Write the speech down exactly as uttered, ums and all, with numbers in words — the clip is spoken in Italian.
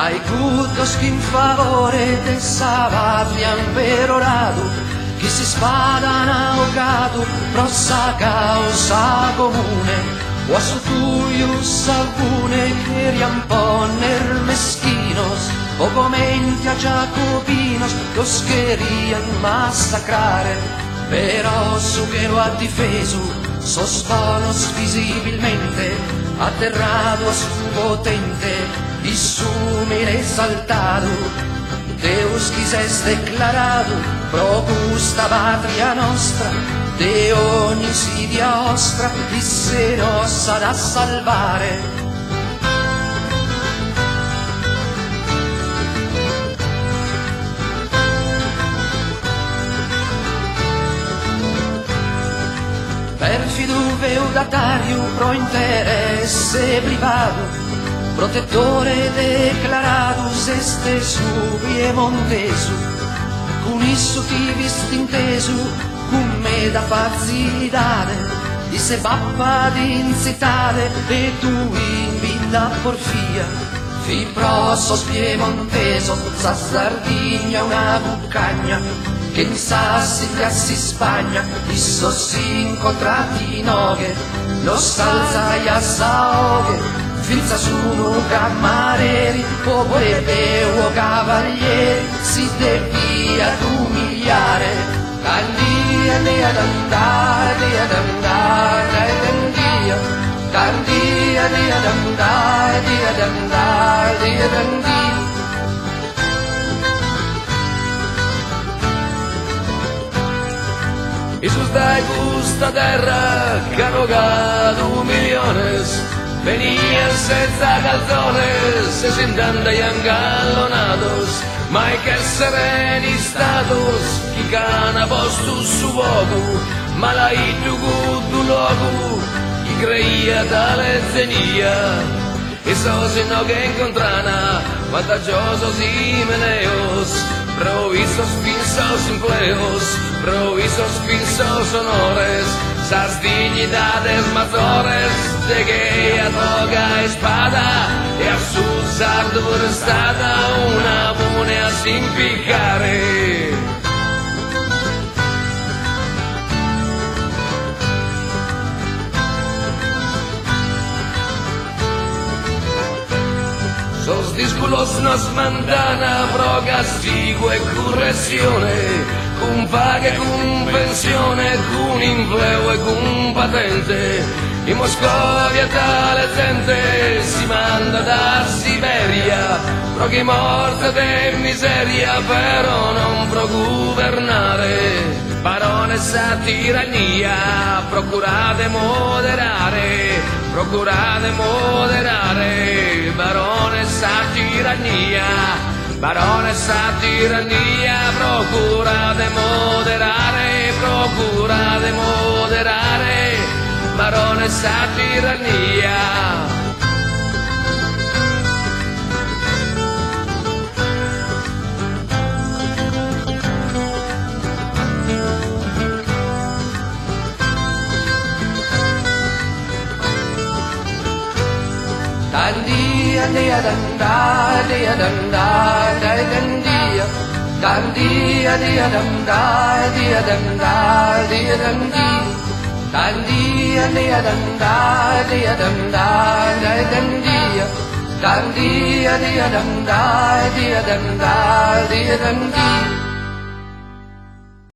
Ai cutos che in favore de Savatrian perorado, che si spadan ahogado, prossa causa comune, o a su tuius alcune que riamponer mesquinos, o comenti a jacobinos, los querían masacrare, pero su que lo ha difeso, sos bonos visibilmente, aterrado a su potente, y sumire exaltado, Deus quises declarado, pro justa patria nostra, de ogni insidia ostra, y se nos ha da salvare. Perfido feudatario pro interesse privato, protettore declaratus este su piemontesu, con isso ti vistintesu, con me da facilidade, di se pappa di incitare, e tu in vinda porfia, fi prosos piemonteso, sa Sardigna una bucagna, che in Sassia si Spagna, isso si incontrati noghe, lo salza e assaoghe, finza sono camareri, popole o cavalieri, si devia ad umiliare, candiali ad andare, ad andare, candia, candiali ad andare, ad andare, ad andare. Isus dai gusta terra, que ha rogado millones, venían senza calzones, se sintanda y angalonados, mai che sereni status, chi cana posto su voco, ma la itu gudu loco, chi creía tale zenia, e so se no che incontrana, vantaggiosos y meneos, provisos pinsos empleos, provisos pinsos honores, sas dignidades mayores, de que a toga espada, e a su sardur stata una monea sin piccare. Sos disculos nos mandana pro castigo e correzione, con paga e con pensione, con impleo e con patente, in Moscovia tale gente si manda da Siberia, pro chi morte de miseria, però non pro governare. Barone sa tirannia, procurate moderare, procurate moderare, barone sa tirannia, barone sa tirannia, procurate moderare, procurate moderare, barone sa tirannia. Dandia, dia, danda, dia, danda, dia, dandia. Dandia, dia, danda, dia, danda, dia, dandia. Dandia, dia, danda, dia, danda, dia, dandia. Dandia, dia, danda, dia, danda, dia, dandia.